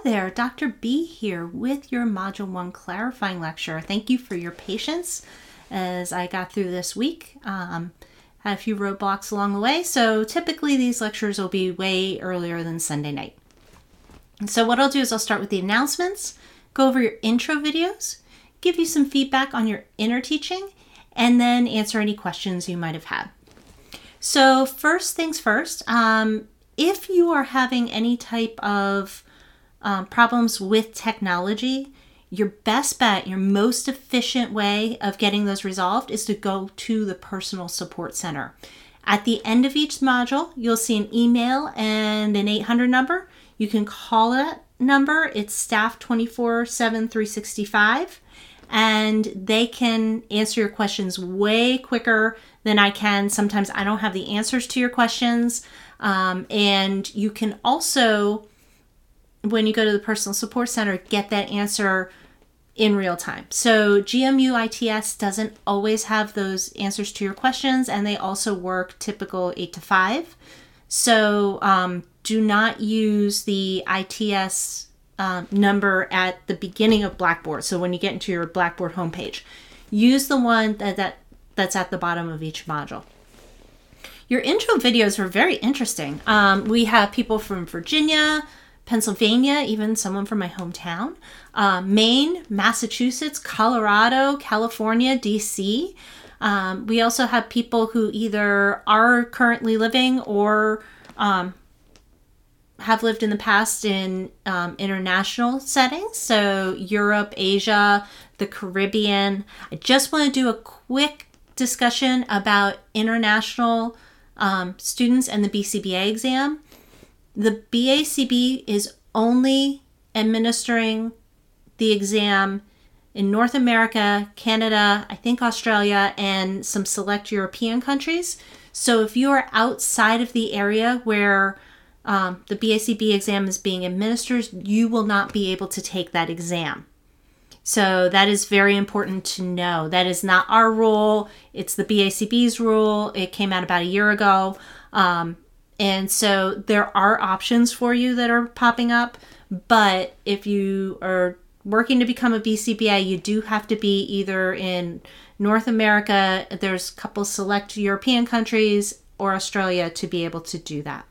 there, Dr. B here with your Module 1 clarifying lecture. Thank you for your patience as I got through this week. Had a few roadblocks along the way, so typically these lectures will be way earlier than Sunday night. And so what I'll do is I'll start with the announcements, go over your intro videos, give you some feedback on your inner teaching, and then answer any questions you might have had. So first things first, if you are having any type of problems with technology, your best bet, your most efficient way of getting those resolved is to go to the Personal Support Center. At the end of each module, you'll see an email and an 800 number. You can call that number. It's staff 24/7, 365, and they can answer your questions way quicker than I can. Sometimes I don't have the answers to your questions. And you can also, when you go to the Personal Support Center, get that answer in real time. So GMU ITS doesn't always have those answers to your questions, and they also work typical 8 to 5. So do not use the ITS number at the beginning of Blackboard. So when you get into your Blackboard homepage, use the one that's at the bottom of each module. Your intro videos are very interesting. We have people from Virginia, Pennsylvania, even someone from my hometown, Maine, Massachusetts, Colorado, California, DC. We also have people who either are currently living or have lived in the past in international settings. So Europe, Asia, the Caribbean. I just want to do a quick discussion about international students and the BCBA exam. The BACB is only administering the exam in North America, Canada, I think Australia, and some select European countries. So if you are outside of the area where the BACB exam is being administered, you will not be able to take that exam. So that is very important to know. That is not our rule. It's the BACB's rule. It came out about a year ago. And so there are options for you that are popping up. But if you are working to become a BCBA, you do have to be either in North America, there's a couple select European countries, or Australia to be able to do that.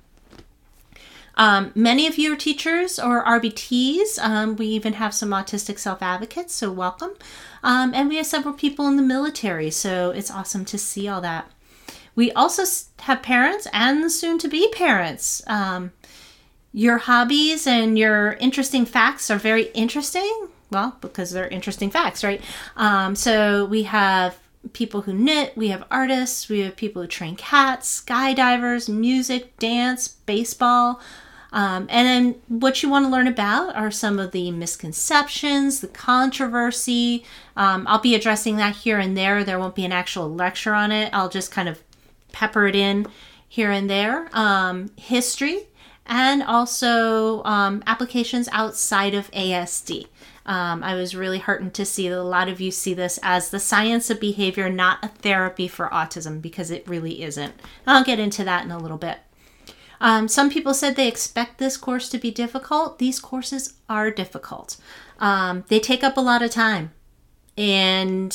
Many of you are teachers or RBTs. We even have some autistic self-advocates, so welcome. And we have several people in the military, so it's awesome to see all that. We also have parents and soon-to-be parents. Your hobbies and your interesting facts are very interesting. Well, because they're interesting facts, right? So we have people who knit, we have artists, we have people who train cats, skydivers, music, dance, baseball. And then what you want to learn about are some of the misconceptions, the controversy. I'll be addressing that here and there. There won't be an actual lecture on it. I'll just kind of pepper it in here and there. History, and also applications outside of ASD. I was really heartened to see that a lot of you see this as the science of behavior, not a therapy for autism, because it really isn't. I'll get into that in a little bit. Some people said they expect this course to be difficult. These courses are difficult. They take up a lot of time. And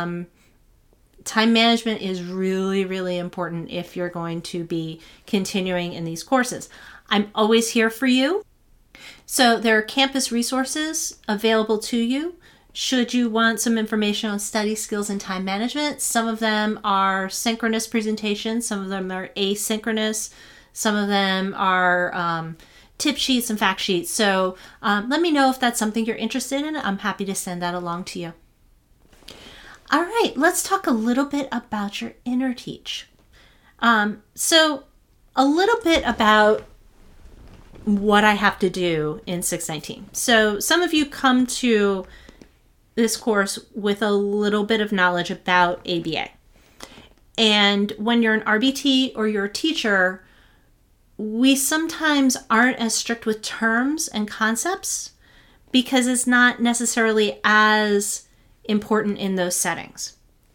time management is really, really important if you're going to be continuing in these courses. I'm always here for you. So there are campus resources available to you should you want some information on study skills and time management. Some of them are synchronous presentations. Some of them are asynchronous. Some of them are tip sheets and fact sheets. So let me know if that's something you're interested in. I'm happy to send that along to you. All right, let's talk a little bit about your inner teach. So a little bit about what I have to do in 619. So some of you come to this course with a little bit of knowledge about ABA. And when you're an RBT or you're a teacher, we sometimes aren't as strict with terms and concepts because it's not necessarily as important in those settings.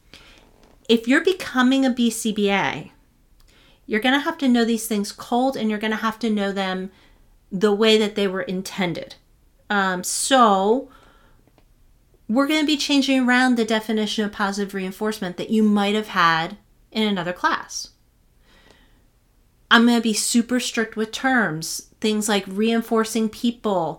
If you're becoming a BCBA, you're going to have to know these things cold, and you're going to have to know them the way that they were intended. So we're going to be changing around the definition of positive reinforcement that you might have had in another class. I'm going to be super strict with terms, things like reinforcing people.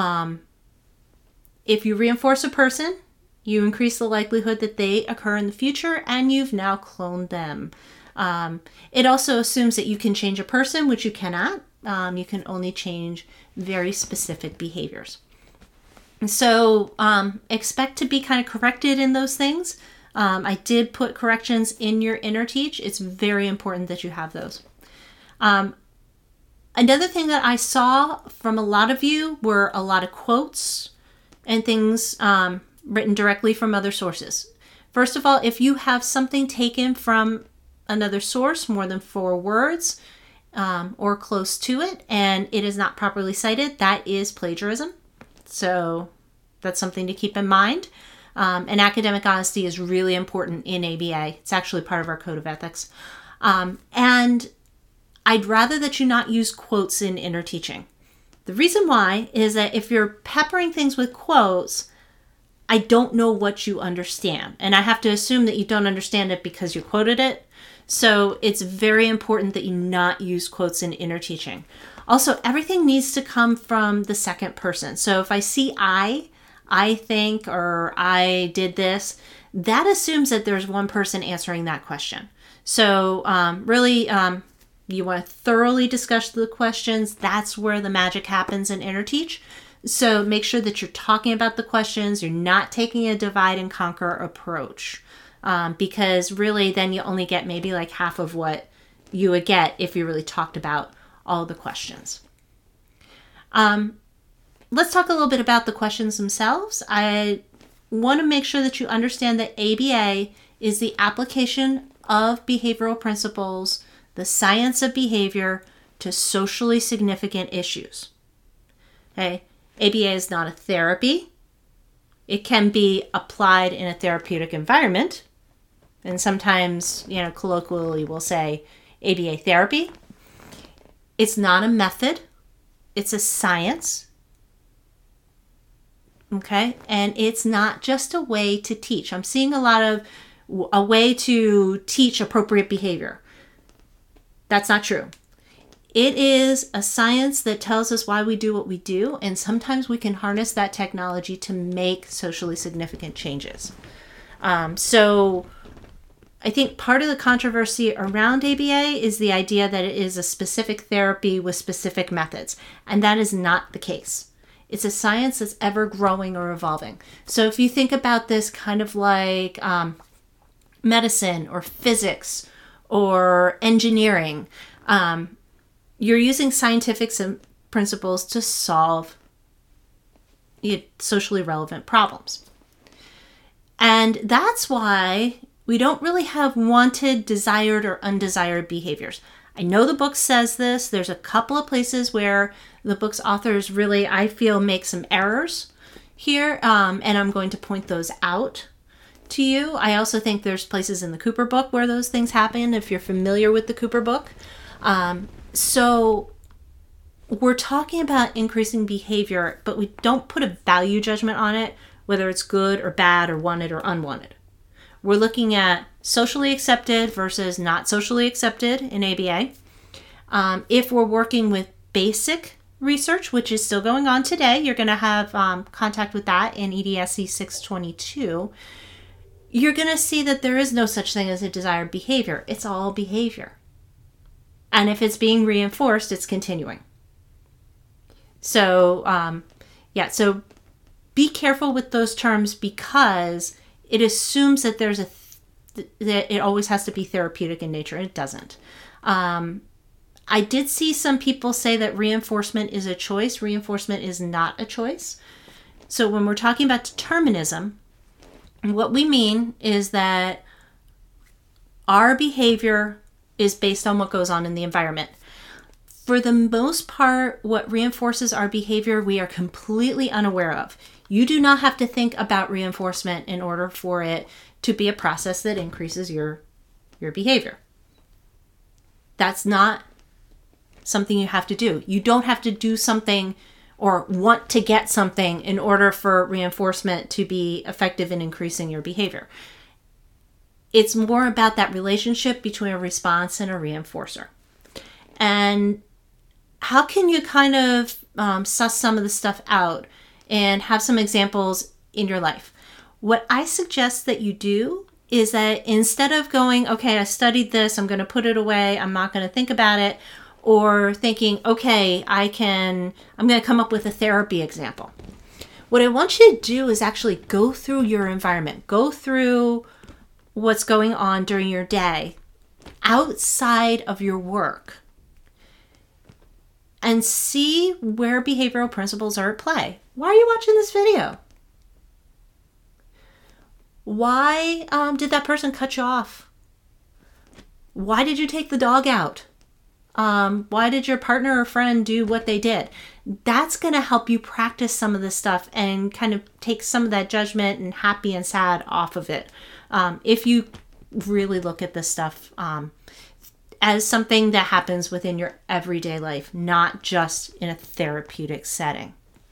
If you reinforce a person, you increase the likelihood that they occur in the future, and you've now cloned them. It also assumes that you can change a person, which you cannot. You can only change very specific behaviors. So expect to be kind of corrected in those things. I did put corrections in your inner teach. It's very important that you have those. Another thing that I saw from a lot of you were a lot of quotes and things written directly from other sources. First of all, if you have something taken from another source, more than 4 words or close to it, and it is not properly cited, that is plagiarism. So that's something to keep in mind. And academic honesty is really important in ABA. It's actually part of our code of ethics. And I'd rather that you not use quotes in inner teaching. The reason why is that if you're peppering things with quotes, I don't know what you understand. And I have to assume that you don't understand it because you quoted it. So it's very important that you not use quotes in inner teaching. Also, everything needs to come from the second person. So if I see I think, or I did this, that assumes that there's one person answering that question. So really, you want to thoroughly discuss the questions. That's where the magic happens in inner teach. So make sure that you're talking about the questions. You're not taking a divide and conquer approach. Because really then you only get maybe like half of what you would get if you really talked about all the questions. Let's talk a little bit about the questions themselves. I want to make sure that you understand that ABA is the application of behavioral principles, the science of behavior, to socially significant issues. Okay? ABA is not a therapy. It can be applied in a therapeutic environment. And sometimes, colloquially we'll say ABA therapy. It's not a method. It's a science. Okay? And it's not just a way to teach. I'm seeing a way to teach appropriate behavior. That's not true. It is a science that tells us why we do what we do, and sometimes we can harness that technology to make socially significant changes. So I think part of the controversy around ABA is the idea that it is a specific therapy with specific methods, and that is not the case. It's a science that's ever growing or evolving. So if you think about this kind of like medicine or physics or engineering, you're using scientific principles to solve socially relevant problems. And that's why we don't really have wanted, desired, or undesired behaviors. I know the book says this. There's a couple of places where the book's authors really, I feel, make some errors here, and I'm going to point those out to you. I also think there's places in the Cooper book where those things happen, if you're familiar with the Cooper book. So we're talking about increasing behavior, but we don't put a value judgment on it, whether it's good or bad or wanted or unwanted. We're looking at socially accepted versus not socially accepted in ABA. If we're working with basic research, which is still going on today, you're going to have contact with that in EDSC 622. You're going to see that there is no such thing as a desired behavior. It's all behavior. And if it's being reinforced, it's continuing. So, so be careful with those terms because it assumes that that it always has to be therapeutic in nature. It doesn't. I did see some people say that reinforcement is a choice. Reinforcement is not a choice. So when we're talking about determinism, what we mean is that our behavior is based on what goes on in the environment. For the most part, what reinforces our behavior, we are completely unaware of. You do not have to think about reinforcement in order for it to be a process that increases your behavior. That's not something you have to do. You don't have to do something or want to get something in order for reinforcement to be effective in increasing your behavior. It's more about that relationship between a response and a reinforcer. And how can you kind of suss some of the stuff out and have some examples in your life? What I suggest that you do is that instead of going, okay, I studied this, I'm going to put it away, I'm not going to think about it, or thinking, okay, I'm going to come up with a therapy example. What I want you to do is actually go through your environment, go through what's going on during your day outside of your work, and see where behavioral principles are at play. Why are you watching this video? Why did that person cut you off? Why did you take the dog out? Why did your partner or friend do what they did? That's going to help you practice some of this stuff and kind of take some of that judgment and happy and sad off of it. If you really look at this stuff as something that happens within your everyday life, not just in a therapeutic setting.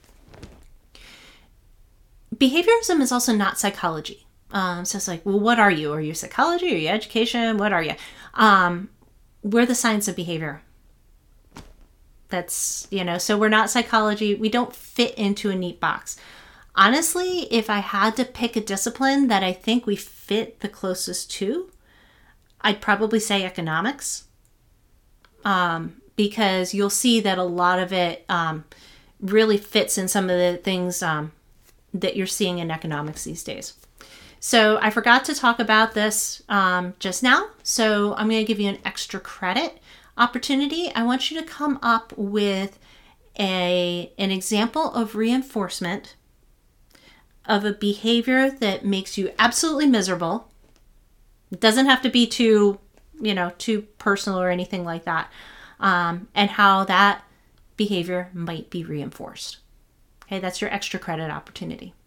Behaviorism is also not psychology. So it's like, well, what are you? Are you psychology? Are you education? What are you? We're the science of behavior. That's, so we're not psychology. We don't fit into a neat box. Honestly, if I had to pick a discipline that I think we fit the closest to, I'd probably say economics. Because you'll see that a lot of it really fits in some of the things that you're seeing in economics these days. So I forgot to talk about this just now, so I'm going to give you an extra credit opportunity. I want you to come up with an example of reinforcement of a behavior that makes you absolutely miserable. It doesn't have to be too personal or anything like that, and how that behavior might be reinforced. Okay, that's your extra credit opportunity.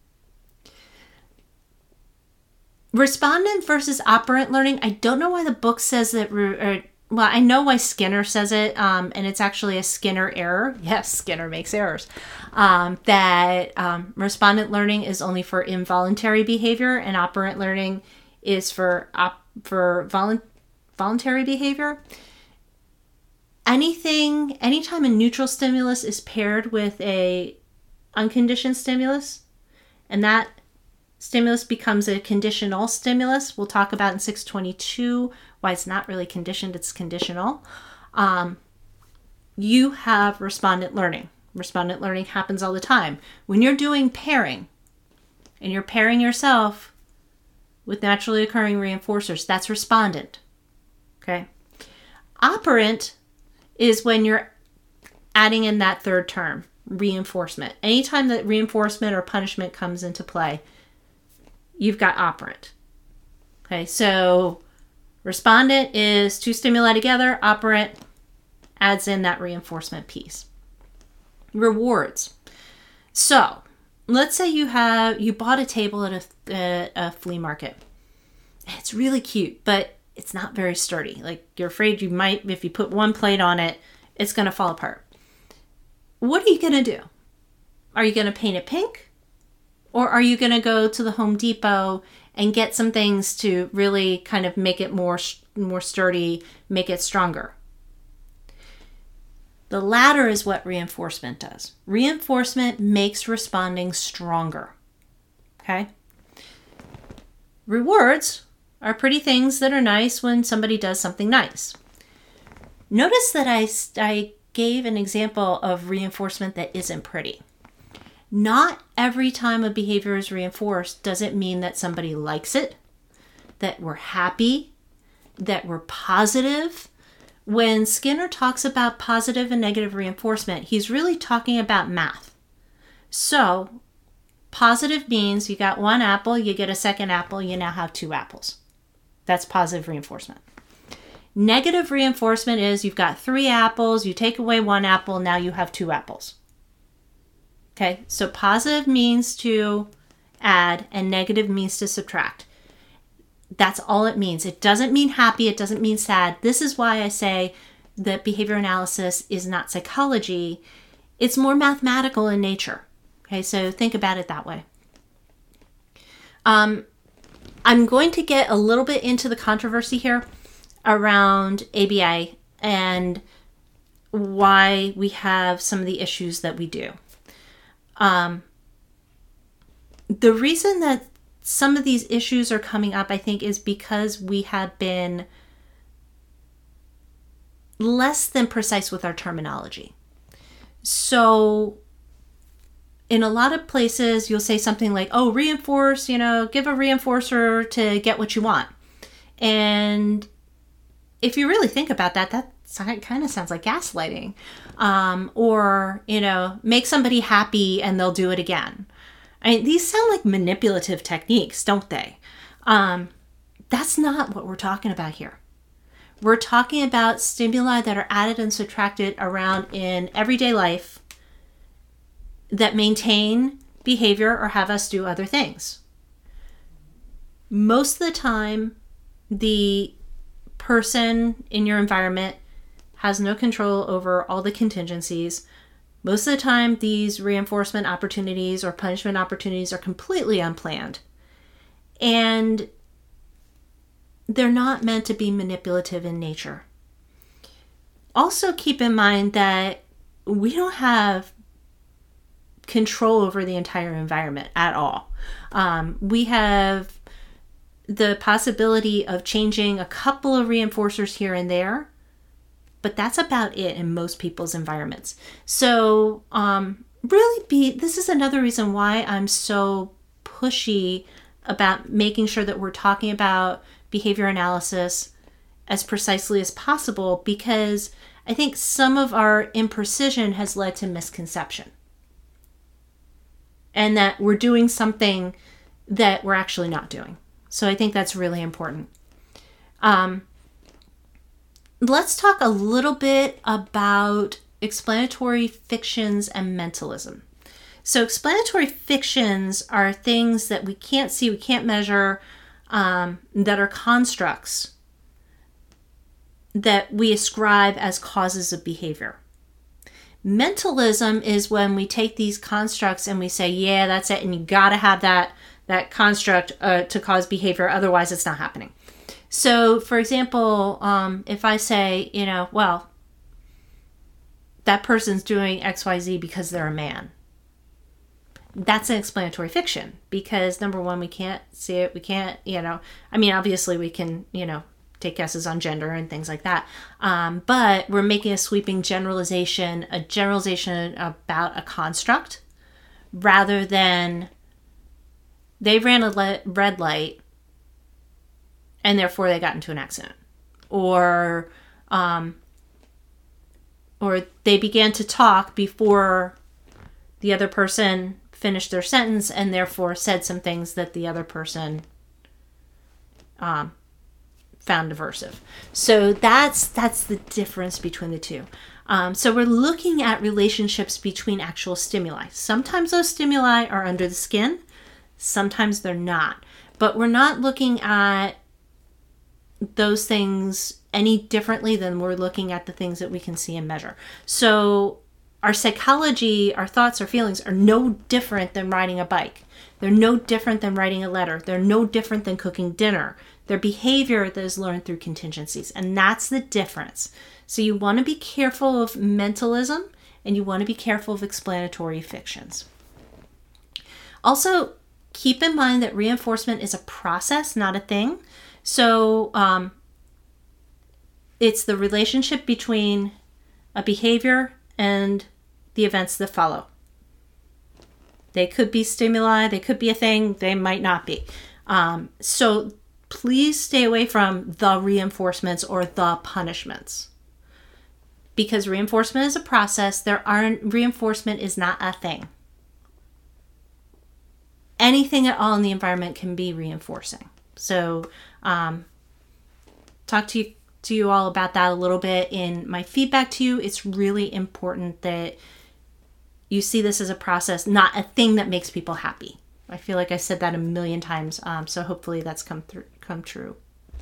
Respondent versus operant learning. I don't know why the book says that, well, I know why Skinner says it, and it's actually a Skinner error. Yes, Skinner makes errors. That respondent learning is only for involuntary behavior, and operant learning is for voluntary behavior. Anytime a neutral stimulus is paired with a unconditioned stimulus, and that stimulus becomes a conditional stimulus. We'll talk about in 622 why it's not really conditioned, it's conditional. You have respondent learning. Respondent learning happens all the time. When you're doing pairing, and you're pairing yourself with naturally occurring reinforcers, that's respondent. Okay? Operant is when you're adding in that third term, reinforcement. Anytime that reinforcement or punishment comes into play, you've got operant. Okay, so respondent is two stimuli together. Operant adds in that reinforcement piece. Rewards. So let's say you bought a table at a flea market. It's really cute, but it's not very sturdy. Like, you're afraid you might, if you put one plate on it, it's going to fall apart. What are you going to do? Are you going to paint it pink? Or are you going to go to the Home Depot and get some things to really kind of make it more sturdy, make it stronger? The latter is what reinforcement does. Reinforcement makes responding stronger. Okay? Rewards are pretty things that are nice when somebody does something nice. Notice that I gave an example of reinforcement that isn't pretty. Not every time a behavior is reinforced does it mean that somebody likes it, that we're happy, that we're positive. When Skinner talks about positive and negative reinforcement, he's really talking about math. So, positive means you got one apple, you get a second apple, you now have two apples. That's positive reinforcement. Negative reinforcement is you've got 3 apples, you take away 1 apple, now you have 2 apples. Okay, so positive means to add and negative means to subtract. That's all it means. It doesn't mean happy, it doesn't mean sad. This is why I say that behavior analysis is not psychology. It's more mathematical in nature. Okay, so think about it that way. I'm going to get a little bit into the controversy here around ABA and why we have some of the issues that we do. The reason that some of these issues are coming up, I think, is because we have been less than precise with our terminology. So in a lot of places, you'll say something like, oh, reinforce, give a reinforcer to get what you want. And if you really think about that, that kind of sounds like gaslighting. Or, make somebody happy and they'll do it again. I mean, these sound like manipulative techniques, don't they? That's not what we're talking about here. We're talking about stimuli that are added and subtracted around in everyday life that maintain behavior or have us do other things. Most of the time, the person in your environment has no control over all the contingencies. Most of the time, these reinforcement opportunities or punishment opportunities are completely unplanned. And they're not meant to be manipulative in nature. Also, keep in mind that we don't have control over the entire environment at all. We have the possibility of changing a couple of reinforcers here and there, but that's about it in most people's environments. So this is another reason why I'm so pushy about making sure that we're talking about behavior analysis as precisely as possible, because I think some of our imprecision has led to misconception. And that we're doing something that we're actually not doing. So I think that's really important. Let's talk a little bit about explanatory fictions and mentalism. So explanatory fictions are things that we can't see, we can't measure, that are constructs that we ascribe as causes of behavior. Mentalism is when we take these constructs and we say, yeah, that's it, and you got to have that construct to cause behavior, otherwise it's not happening. So, for example, if I say, well, that person's doing XYZ because they're a man, that's an explanatory fiction, because number one, we can't see it, we can't, obviously we can, take guesses on gender and things like that. But we're making a sweeping generalization about a construct, rather than they ran a red light and therefore they got into an accident. Or they began to talk before the other person finished their sentence and therefore said some things that the other person found aversive. So that's the difference between the two. So we're looking at relationships between actual stimuli. Sometimes those stimuli are under the skin, sometimes they're not. But we're not looking at those things any differently than we're looking at the things that we can see and measure. So our psychology, our thoughts, our feelings are no different than riding a bike. They're no different than writing a letter. They're no different than cooking dinner. Their behavior that is learned through contingencies. And that's the difference. So you want to be careful of mentalism and you want to be careful of explanatory fictions. Also, keep in mind that reinforcement is a process, not a thing. So it's the relationship between a behavior and the events that follow. They could be stimuli, they could be a thing, they might not be. So please stay away from the reinforcements or the punishments. Because reinforcement is a process, reinforcement is not a thing. Anything at all in the environment can be reinforcing. So talk to you all about that a little bit in my feedback to you. It's really important that you see this as a process, not a thing that makes people happy. I feel like I said that a million times, so hopefully that's come true.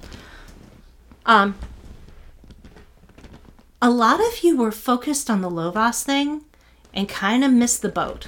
A lot of you were focused on the Lovaas thing and kind of missed the boat.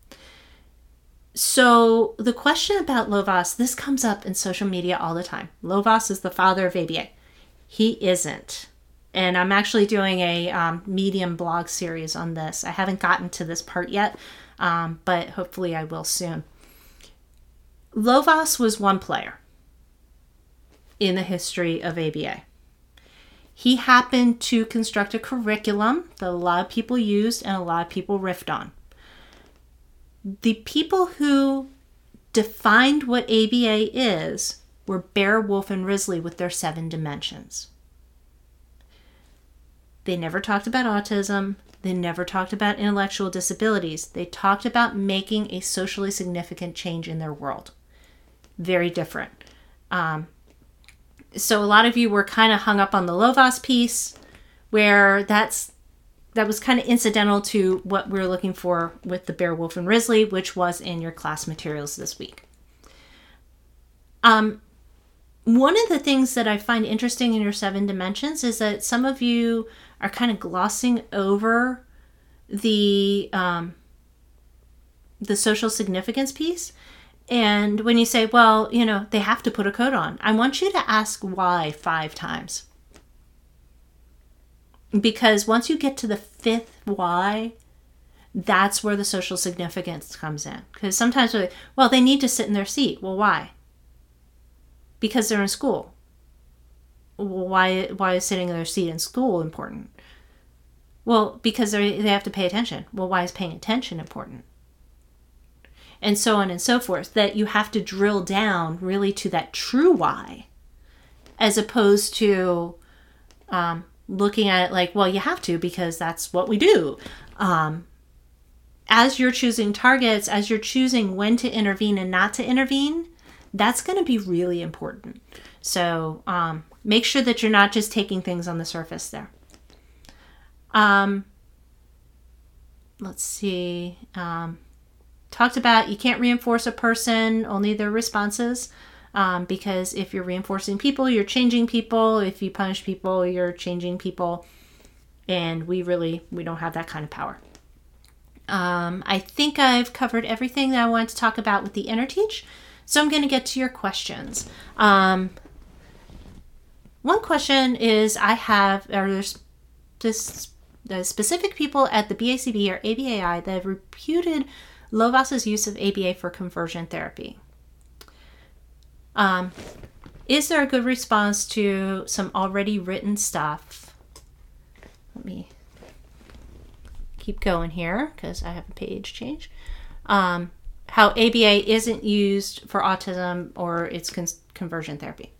So the question about Lovaas, this comes up in social media all the time. Lovaas is the father of ABA. He isn't. And I'm actually doing a Medium blog series on this. I haven't gotten to this part yet, but hopefully I will soon. Lovaas was one player in the history of ABA. He happened to construct a curriculum that a lot of people used and a lot of people riffed on. The people who defined what ABA is were Bear, Wolf, and Risley with their 7 dimensions. They never talked about autism. They never talked about intellectual disabilities. They talked about making a socially significant change in their world. Very different. So a lot of you were kind of hung up on the Lovaas piece, where that was kind of incidental to what we were looking for with the Bear, Wolf, and Risley, which was in your class materials this week. One of the things that I find interesting in your 7 dimensions is that some of you are kind of glossing over the social significance piece. And when you say, well, they have to put a code on, I want you to ask why 5 times. Because once you get to the 5th why, that's where the social significance comes in. Because sometimes we're like, well, they need to sit in their seat. Well, why? Because they're in school. Well, why is sitting in their seat in school important? Well, because they have to pay attention. Well, why is paying attention important? And so on and so forth. That you have to drill down really to that true why, as opposed to looking at it like, well, you have to because that's what we do. As you're choosing targets, as you're choosing when to intervene and not to intervene, that's going to be really important. So make sure that you're not just taking things on the surface there. Let's see. Talked about you can't reinforce a person, only their responses. Because if you're reinforcing people, you're changing people. If you punish people, you're changing people. And we don't have that kind of power. I think I've covered everything that I wanted to talk about with the InnerTeach. So I'm going to get to your questions. One question is there's the specific people at the BACB or ABAI that have reputed Lovaas's use of ABA for conversion therapy. Is there a good response to some already written stuff? Let me keep going here because I have a page change. How ABA isn't used for autism or its conversion therapy.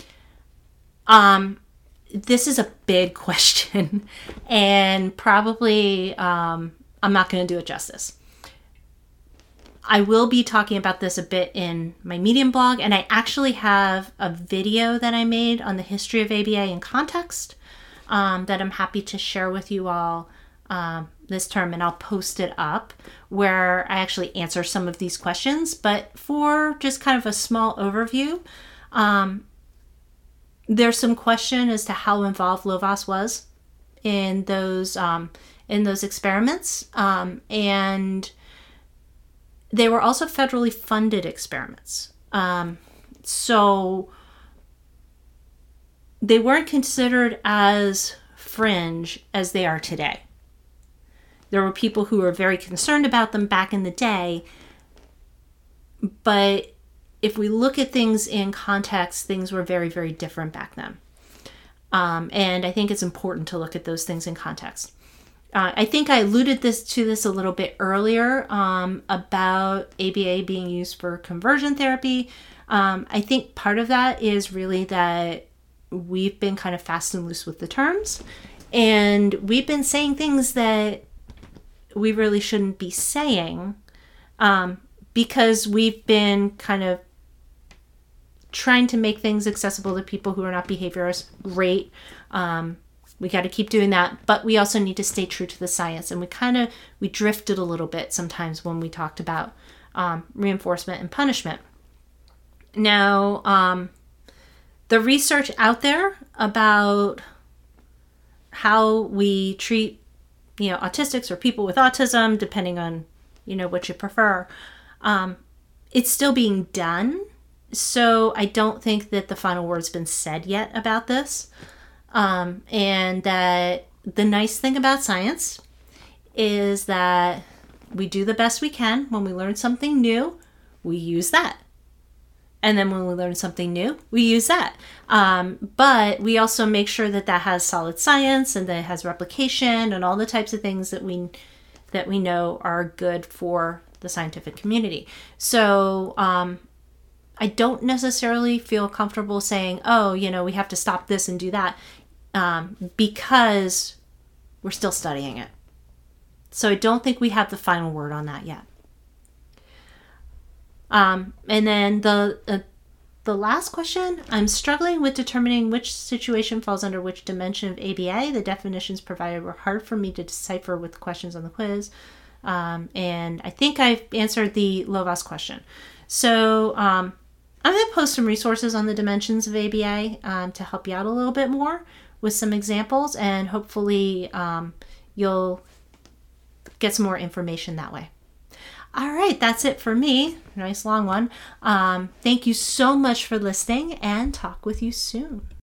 This is a big question, and probably I'm not going to do it justice. I will be talking about this a bit in my Medium blog, and I actually have a video that I made on the history of ABA in context that I'm happy to share with you all this term, and I'll post it up where I actually answer some of these questions. But for just kind of a small overview, there's some question as to how involved Lovaas was in those experiments, and they were also federally funded experiments. So they weren't considered as fringe as they are today. There were people who were very concerned about them back in the day. But if we look at things in context, things were very, very different back then. And I think it's important to look at those things in context. I think I alluded to this a little bit earlier about ABA being used for conversion therapy. I think part of that is really that we've been kind of fast and loose with the terms, and we've been saying things that we really shouldn't be saying because we've been kind of trying to make things accessible to people who are not behaviorists. Great. We got to keep doing that, but we also need to stay true to the science. And we drifted a little bit sometimes when we talked about reinforcement and punishment. Now, the research out there about how we treat autistics or people with autism, depending on, what you prefer. It's still being done. So I don't think that the final word's been said yet about this. And that the nice thing about science is that we do the best we can. When we learn something new, we use that. And then when we learn something new, we use that. But we also make sure that has solid science and that it has replication and all the types of things that we know are good for the scientific community. So I don't necessarily feel comfortable saying, we have to stop this and do that, because we're still studying it. So I don't think we have the final word on that yet. And then the last question, I'm struggling with determining which situation falls under which dimension of ABA. The definitions provided were hard for me to decipher with questions on the quiz. And I think I've answered the Lovaas question. So I'm going to post some resources on the dimensions of ABA to help you out a little bit more with some examples, and hopefully you'll get some more information that way. All right, that's it for me. Nice long one. Thank you so much for listening, and talk with you soon.